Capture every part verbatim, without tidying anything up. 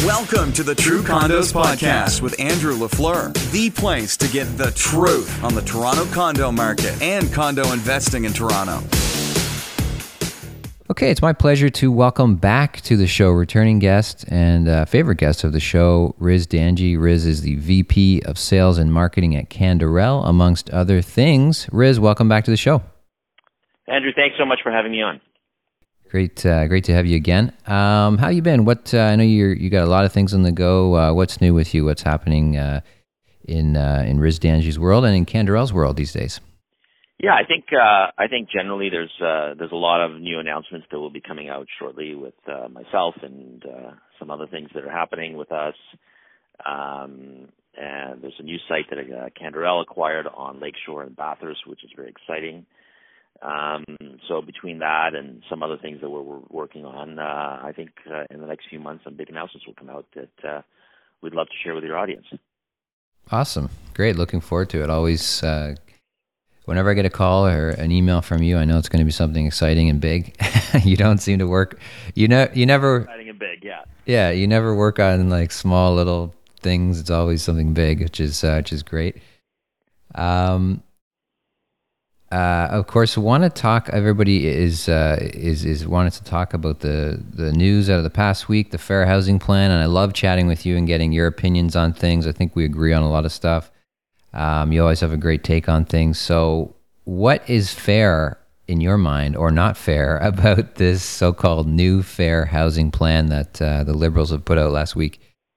Welcome to the True Condos Podcast with Andrew LaFleur, the place to get the truth on the Toronto condo market and condo investing in Toronto. Okay, it's my pleasure to welcome back to the show returning guest and uh, favorite guest of the show, Riz Danji. Riz is the V P of Sales and Marketing at Canderel, amongst other things. Riz, welcome back to the show. Andrew, thanks so much for having me on. Great, uh, great to have you again. Um, how you been? What uh, I know you you got a lot of things on the go. Uh, what's new with you? What's happening uh, in uh, in Riz Danji's world and in Canderel's world these days? Yeah, I think uh, I think generally there's uh, there's a lot of new announcements that will be coming out shortly with uh, myself and uh, some other things that are happening with us. Um, and there's a new site that uh, Canderel acquired on Lakeshore and Bathurst, which is very exciting. Um, so between that and some other things that we're, we're working on, uh, I think uh, in the next few months some big announcements will come out that uh, we'd love to share with your audience. Awesome. Great. Looking forward to it. Always, uh, whenever I get a call or an email from you, I know it's going to be something exciting and big. You don't seem to work, you know, you never, Exciting and big, yeah. Yeah, you never work on like small little things. It's always something big, which is, uh, which is great. Um, Uh, of course, want to talk. Everybody is uh, is is wanted to talk about the the news out of the past week, the Fair Housing Plan, and I love chatting with you and getting your opinions on things. I think we agree on a lot of stuff. Um, you always have a great take on things. So, what is fair in your mind, or not fair, about this so-called new Fair Housing Plan that uh, the Liberals have put out last week?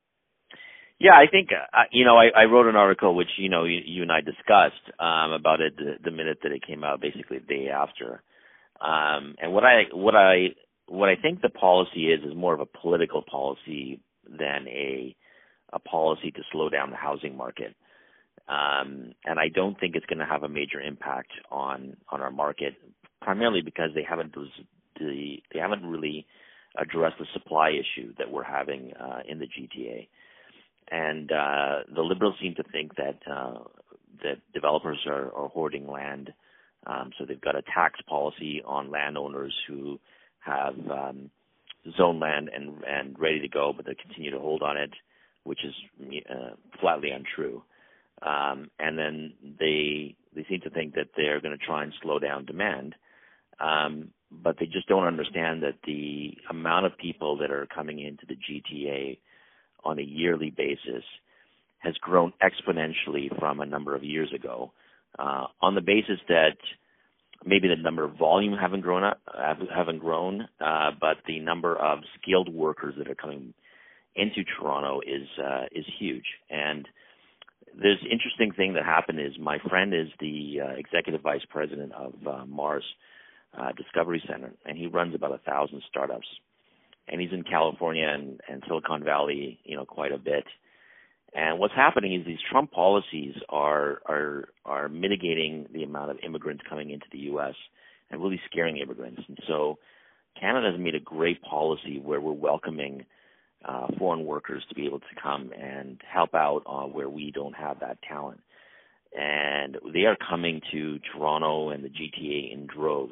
Yeah, I think, uh, you know, I, I wrote an article which, you know, you, you and I discussed um, about it the, the minute that it came out, basically the day after. Um, and what I what I what I think the policy is is more of a political policy than a a policy to slow down the housing market. Um, and I don't think it's going to have a major impact on on our market, primarily because they haven't the they haven't really addressed the supply issue that we're having uh, in the G T A. And uh, the Liberals seem to think that uh, that developers are, are hoarding land. Um, so they've got a tax policy on landowners who have um, zoned land and, and ready to go, but they continue to hold on it, which is uh, flatly untrue. Um, and then they they seem to think that they're going to try and slow down demand, um, but they just don't understand that the amount of people that are coming into the G T A on a yearly basis has grown exponentially from a number of years ago, uh, on the basis that maybe the number of volume haven't grown up, haven't grown, uh, but the number of skilled workers that are coming into Toronto is uh, is huge. And this interesting thing that happened is my friend is the uh, executive vice president of uh, Mars uh, Discovery Center, and he runs about a thousand startups. And he's in California and, and Silicon Valley, you know, quite a bit. And what's happening is these Trump policies are are are mitigating the amount of immigrants coming into the U S and really scaring immigrants. And so Canada has made a great policy where we're welcoming uh, foreign workers to be able to come and help out uh, where we don't have that talent. And they are coming to Toronto and the G T A in droves.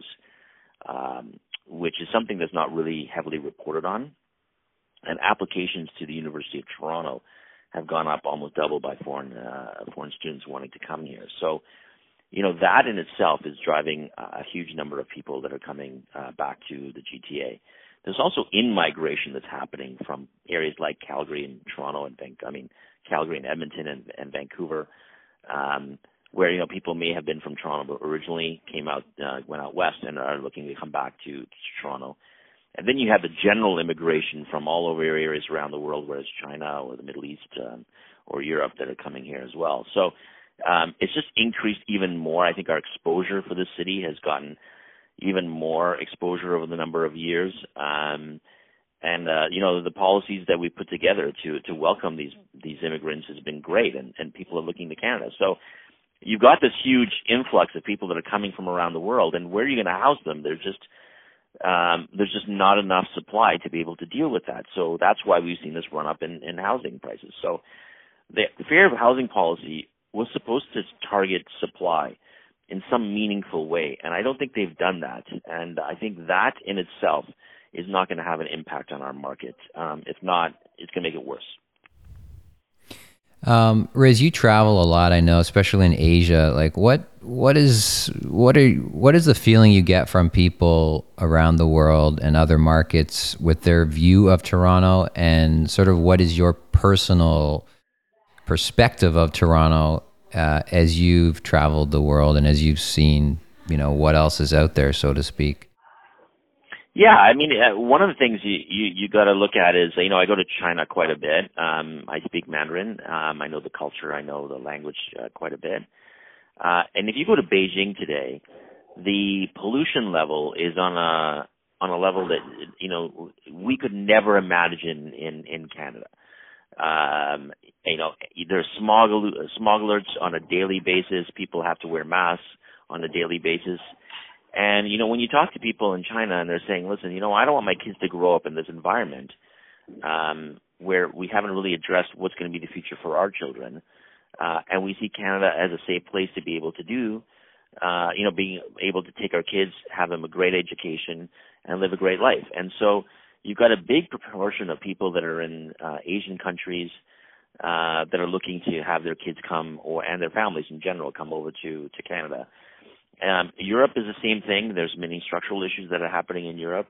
Um, which is something that's not really heavily reported on. And applications to the University of Toronto have gone up almost double by foreign uh, foreign students wanting to come here. So, you know, that in itself is driving a huge number of people that are coming uh, back to the G T A. There's also in-migration that's happening from areas like Calgary and Toronto and Van- I mean, Calgary and Edmonton and, and Vancouver, um, where, you know, people may have been from Toronto but originally came out, uh, went out west and are looking to come back to, to Toronto. And then you have the general immigration from all over areas around the world, whether it's China or the Middle East um, or Europe, that are coming here as well. So um, it's just increased even more. I think our exposure for this city has gotten even more exposure over the number of years. Um, and, uh, you know, the policies that we put together to to welcome these these immigrants has been great, and, and people are looking to Canada. So you've got this huge influx of people that are coming from around the world, and where are you going to house them? There's just um, there's just not enough supply to be able to deal with that. So that's why we've seen this run up in, in housing prices. So the, the fair housing policy was supposed to target supply in some meaningful way, and I don't think they've done that. And I think that in itself is not going to have an impact on our market. Um, if not, it's going to make it worse. Um, Riz, you travel a lot, I know, especially in Asia. Like, what, what is, what are, what is the feeling you get from people around the world and other markets with their view of Toronto, and sort of what is your personal perspective of Toronto uh, as you've traveled the world and as you've seen, you know, what else is out there, so to speak? Yeah, I mean, uh, one of the things you, you, you got to look at is, you know, I go to China quite a bit. Um, I speak Mandarin. Um, I know the culture. I know the language uh, quite a bit. Uh, and if you go to Beijing today, the pollution level is on a on a level that, you know, we could never imagine in in Canada. Um, you know, there's smog smog alerts on a daily basis. People have to wear masks on a daily basis. And, you know, when you talk to people in China and they're saying, listen, you know, I don't want my kids to grow up in this environment um, where we haven't really addressed what's going to be the future for our children. Uh, and we see Canada as a safe place to be able to do, uh, you know, being able to take our kids, have them a great education, and live a great life. And so you've got a big proportion of people that are in uh, Asian countries uh, that are looking to have their kids come, or and their families in general, come over to, to Canada. Um, Europe is the same thing. There's many structural issues that are happening in Europe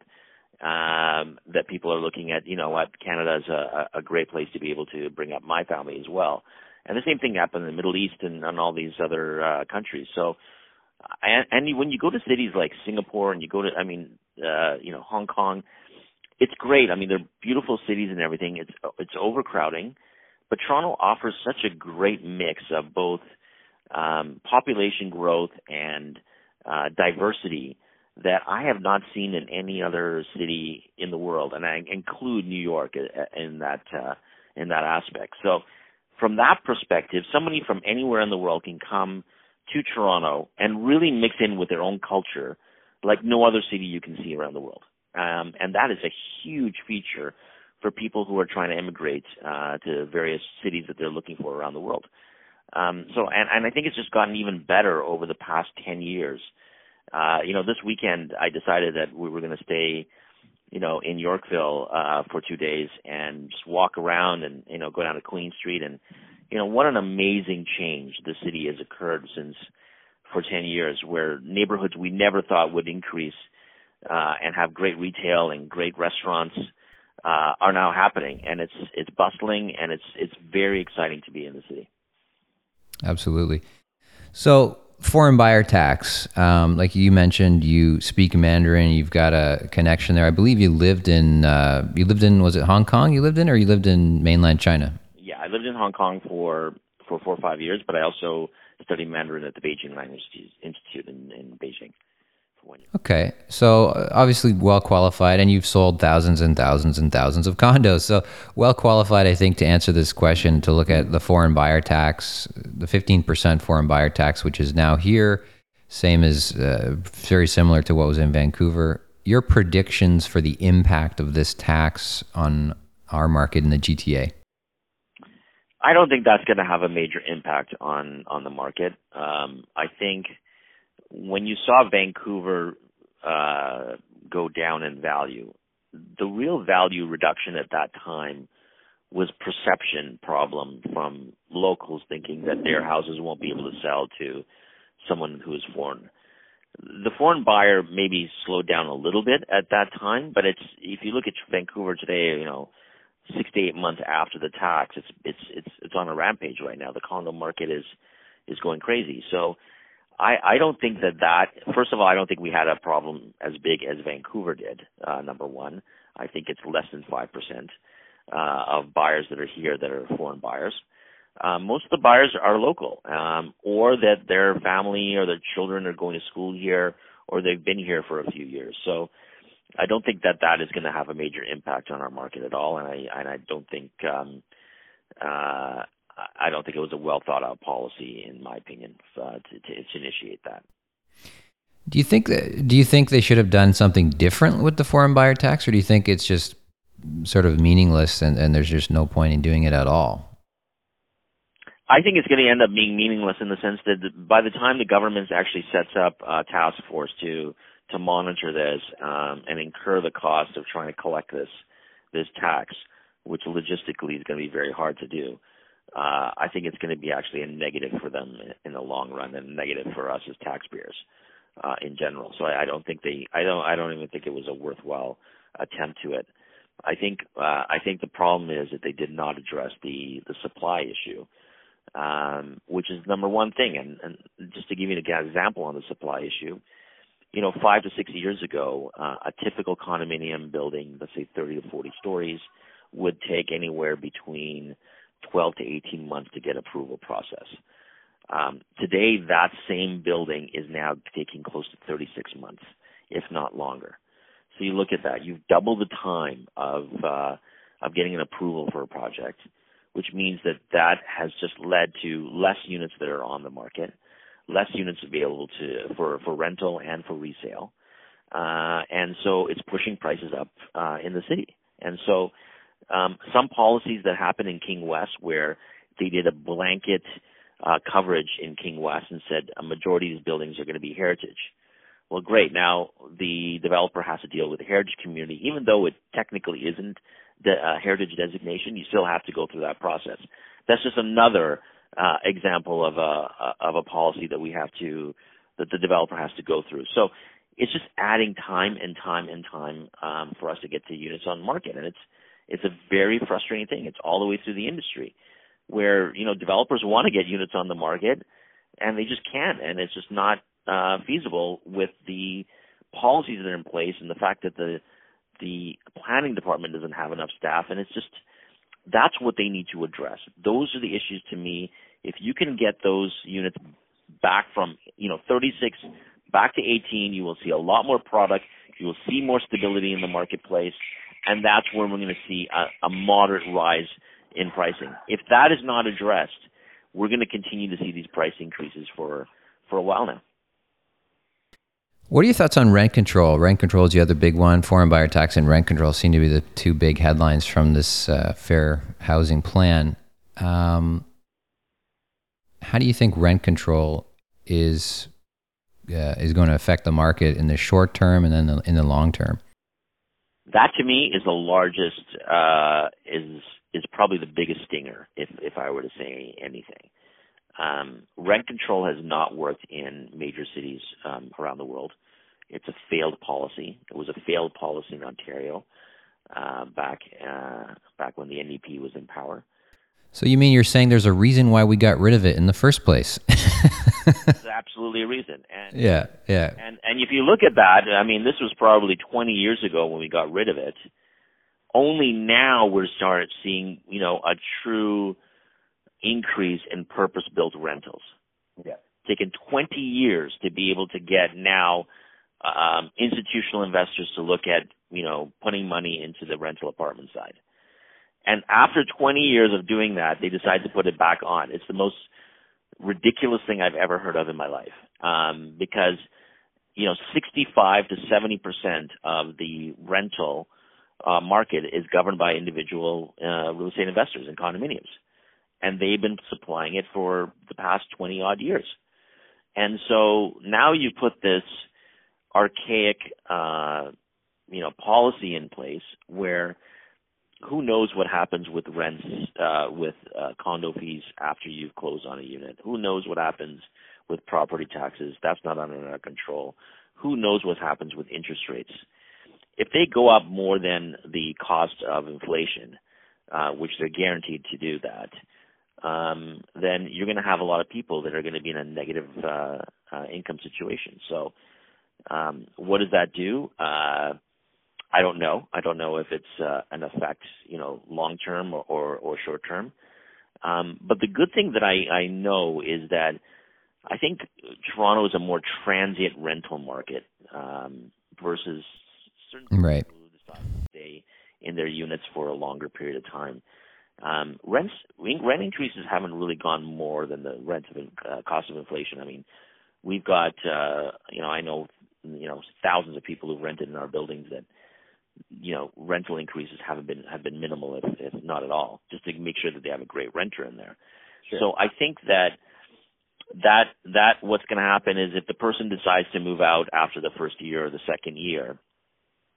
um, that people are looking at. You know what? Canada is a, a great place to be able to bring up my family as well. And the same thing happened in the Middle East and, and all these other uh, countries. So, and, and when you go to cities like Singapore and you go to, I mean, uh, you know, Hong Kong, it's great. I mean, they're beautiful cities and everything. It's it's overcrowding, but Toronto offers such a great mix of both Um, population growth and uh, diversity that I have not seen in any other city in the world, and I include New York in that uh, in that aspect. So, from that perspective, somebody from anywhere in the world can come to Toronto and really mix in with their own culture, like no other city you can see around the world, um, and that is a huge feature for people who are trying to immigrate uh, to various cities that they're looking for around the world. Um, so, and, and I think it's just gotten even better over the past ten years. Uh, you know, this weekend I decided that we were going to stay, you know, in Yorkville, uh, for two days and just walk around and, you know, go down to Queen Street. And, you know, what an amazing change the city has occurred since for ten years, where neighborhoods we never thought would increase, uh, and have great retail and great restaurants, uh, are now happening. And it's, it's bustling, and it's, it's very exciting to be in the city. Absolutely. So foreign buyer tax, um, like you mentioned, you speak Mandarin, you've got a connection there. I believe you lived in, uh, you lived in, was it Hong Kong you lived in, or you lived in mainland China? Yeah, I lived in Hong Kong for, for four or five years, but I also studied Mandarin at the Beijing Language Institute in, in Beijing. Okay, so uh, obviously well qualified, and you've sold thousands and thousands and thousands of condos. So well qualified, I think, to answer this question, to look at the foreign buyer tax, the fifteen percent foreign buyer tax, which is now here, same as, uh, very similar to what was in Vancouver. Your predictions for the impact of this tax on our market in the G T A? I don't think that's going to have a major impact on, on the market. Um, I think when you saw Vancouver uh, go down in value, the real value reduction at that time was perception problem from locals thinking that their houses won't be able to sell to someone who is foreign. The foreign buyer maybe slowed down a little bit at that time, but it's, if you look at Vancouver today, you know, six to eight months after the tax, it's it's it's it's on a rampage right now. The condo market is is going crazy. So I, I don't think that that, first of all, I don't think we had a problem as big as Vancouver did, uh, number one. I think it's less than five percent uh, of buyers that are here that are foreign buyers. Um, most of the buyers are local, um, or that their family or their children are going to school here, or they've been here for a few years. So I don't think that that is going to have a major impact on our market at all, and I, and I don't think um, uh, I don't think it was a well thought out policy, in my opinion, uh, to, to, to initiate that. Do you think that, do you think they should have done something different with the foreign buyer tax, or do you think it's just sort of meaningless and, and there's just no point in doing it at all? I think it's going to end up being meaningless in the sense that by the time the government actually sets up a task force to to monitor this um, and incur the cost of trying to collect this this tax, which logistically is going to be very hard to do, uh, I think it's going to be actually a negative for them in the long run, and a negative for us as taxpayers uh, in general. So I, I don't think they, I don't, I don't even think it was a worthwhile attempt to it. I think, uh, I think the problem is that they did not address the the supply issue, um, which is number one thing. And, and just to give you an example on the supply issue, you know, five to six years ago, uh, a typical condominium building, let's say thirty to forty stories, would take anywhere between twelve to eighteen months to get approval process. Um, today, that same building is now taking close to thirty-six months, if not longer. So you look at that, you've doubled the time of uh, of getting an approval for a project, which means that that has just led to less units that are on the market, less units available to for, for rental and for resale. Uh, and so it's pushing prices up uh, in the city. And so um, some policies that happen in King West where they did a blanket uh, coverage in King West and said a majority of these buildings are going to be heritage. Well, great. Now the developer has to deal with the heritage community. Even though it technically isn't the uh, heritage designation, you still have to go through that process. That's just another uh, example of a of a policy that we have to that the developer has to go through. So it's just adding time and time and time um, for us to get to units on the market, and it's it's a very frustrating thing. It's all the way through the industry, where you know developers want to get units on the market, and they just can't, and it's just not uh, feasible with the policies that are in place and the fact that the the planning department doesn't have enough staff, and it's just that's what they need to address. Those are the issues to me. If you can get those units back from you know thirty-six back to eighteen, you will see a lot more product. You will see more stability in the marketplace, and that's where we're going to see a, a moderate rise in pricing. If that is not addressed, we're going to continue to see these price increases for, for a while now. What are your thoughts on rent control? Rent control is the other big one. Foreign buyer tax and rent control seem to be the two big headlines from this uh, fair housing plan. Um, how do you think rent control is uh, is going to affect the market in the short term and then the, in the long term? That to me is the largest, uh, is is probably the biggest stinger, if if I were to say anything. Um, rent control has not worked in major cities um, around the world. It's a failed policy. It was a failed policy in Ontario uh, back uh, back when the N D P was in power. So you mean you're saying there's a reason why we got rid of it in the first place? There's absolutely a reason. And, yeah, yeah. And and if you look at that, I mean, this was probably twenty years ago when we got rid of it. Only now we're starting seeing, you know, a true increase in purpose-built rentals. Yeah. Taken twenty years to be able to get now um, institutional investors to look at, you know, putting money into the rental apartment side. And after twenty years of doing that, they decide to put it back on. It's the most ridiculous thing I've ever heard of in my life, um, because, you know, sixty-five to seventy percent of the rental uh, market is governed by individual uh, real estate investors in condominiums. And they've been supplying it for the past twenty odd years. And so now you put this archaic, uh, you know, policy in place where who knows what happens with rents, uh, with uh, condo fees after you've closed on a unit. Who knows what happens with property taxes? That's not under our control. Who knows what happens with interest rates? If they go up more than the cost of inflation, uh, which they're guaranteed to do that, Um, then you're going to have a lot of people that are going to be in a negative uh, uh, income situation. So um, what does that do? Uh, I don't know. I don't know if it's uh, an effect, you know, long-term or, or, or short-term. Um, but the good thing that I, I know is that I think Toronto is a more transient rental market um, versus certain right. people who decide to stay in their units for a longer period of time. Um, rents, rent increases haven't really gone more than the rent of uh, cost of inflation. I mean, we've got, uh, you know, I know, you know, thousands of people who've rented in our buildings that, you know, rental increases haven't been have been minimal, if, if not at all, just to make sure that they have a great renter in there. Sure. So I think that that that what's going to happen is if the person decides to move out after the first year or the second year,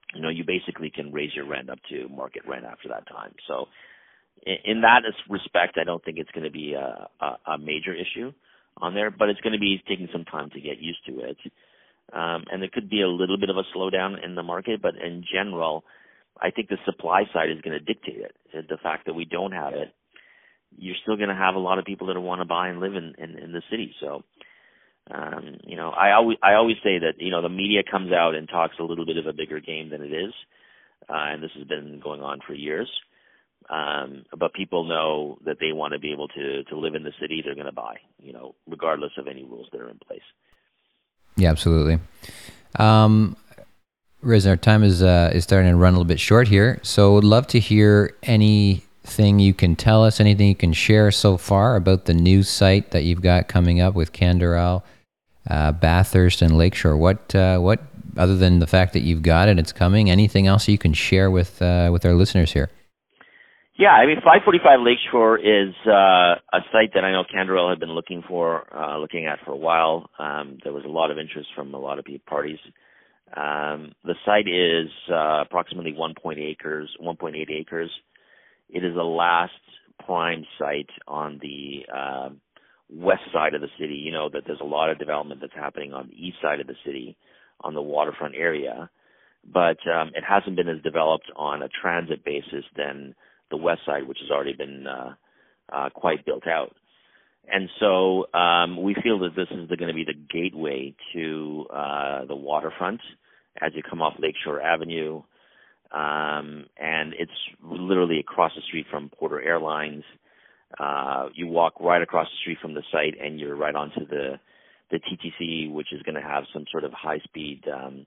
you know, you basically can raise your rent up to market rent after that time. So in, in that respect, I don't think it's going to be a, a, a major issue on there, but it's going to be taking some time to get used to it. Um, and there could be a little bit of a slowdown in the market, but in general, I think the supply side is going to dictate it. The fact that we don't have it, you're still going to have a lot of people that want to buy and live in, in, in the city. So, um, you know, I always I always say that, you know, the media comes out and talks a little bit of a bigger game than it is, uh, and this has been going on for years. Um, but people know that they want to be able to to live in the city. They're going to buy, you know, regardless of any rules that are in place. Yeah, absolutely. Um, Riz, our time is uh, is starting to run a little bit short here, so would love to hear anything you can tell us, anything you can share so far about the new site that you've got coming up with Canderel, uh, Bathurst, and Lakeshore. What uh, what other than the fact that you've got it, it's coming. Anything else you can share with uh, with our listeners here? Yeah, I mean, five forty-five Lakeshore is uh, a site that I know Canderel had been looking for, uh, looking at for a while. Um, there was a lot of interest from a lot of parties. Um, the site is uh, approximately one point eight acres. one point eight acres. It is the last prime site on the uh, west side of the city. You know that there's a lot of development that's happening on the east side of the city, on the waterfront area, but um, it hasn't been as developed on a transit basis than the west side, which has already been uh, uh, quite built out. And so um, we feel that this is going to be the gateway to uh, the waterfront as you come off Lakeshore Avenue. Um, and it's literally across the street from Porter Airlines. Uh, you walk right across the street from the site and you're right onto the, the T T C, which is going to have some sort of high-speed um,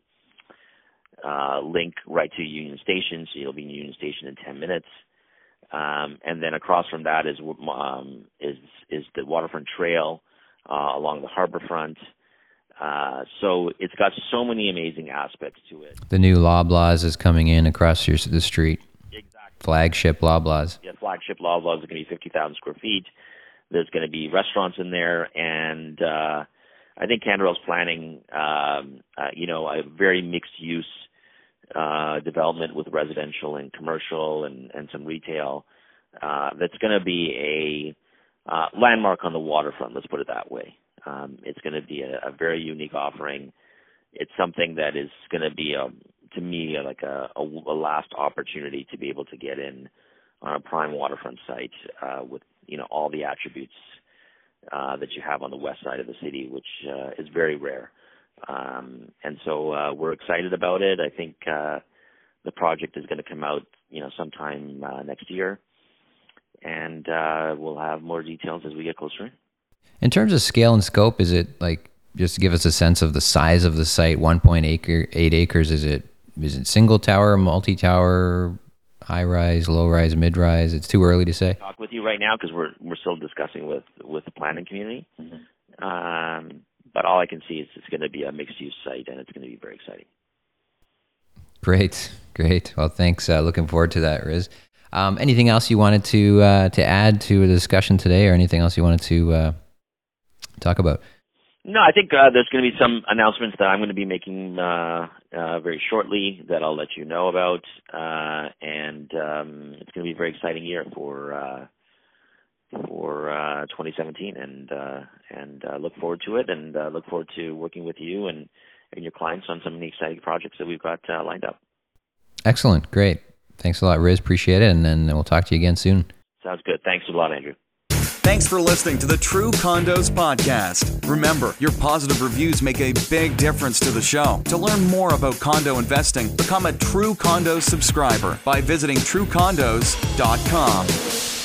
uh, link right to Union Station. So you'll be in Union Station in ten minutes. Um, and then across from that is um, is is the waterfront trail uh, along the harbor front. Uh, so it's got so many amazing aspects to it. The new Loblaws is coming in across your, the street. Exactly. Flagship Loblaws. Yeah, flagship Loblaws is going to be fifty thousand square feet. There's going to be restaurants in there, and uh, I think Canderel's planning, um, uh, you know, a very mixed use Uh, development with residential and commercial and, and some retail. Uh, that's going to be a uh, landmark on the waterfront, let's put it that way. Um, it's going to be a, a very unique offering. It's something that is going to be, a, to me, like a, a, a last opportunity to be able to get in on a prime waterfront site uh, with, you know, all the attributes uh, that you have on the west side of the city, which uh, is very rare. Um, and so uh, we're excited about it. I think uh, the project is going to come out, you know, sometime uh, next year, and uh, we'll have more details as we get closer. In terms of scale and scope, is it like, just to give us a sense of the size of the site, one point eight acres? Is it is it single tower, multi tower, high rise, low rise, mid rise? It's too early to say. I'll talk with you right now because we're we're still discussing with with the planning community. Mm-hmm. Um, But all I can see is it's going to be a mixed-use site, and it's going to be very exciting. Great, great. Well, thanks. Uh, looking forward to that, Riz. Um, anything else you wanted to uh, to add to the discussion today, or anything else you wanted to uh, talk about? No, I think uh, there's going to be some announcements that I'm going to be making uh, uh, very shortly that I'll let you know about, uh, and um, it's going to be a very exciting year for uh, for uh, twenty seventeen, and uh, and uh, look forward to it, and uh, look forward to working with you and, and your clients on some of the exciting projects that we've got uh, lined up. Excellent, great. Thanks a lot, Riz. Appreciate it, and then we'll talk to you again soon. Sounds good. Thanks a lot, Andrew. Thanks for listening to the True Condos podcast. Remember, your positive reviews make a big difference to the show. To learn more about condo investing, become a True Condos subscriber by visiting true condos dot com.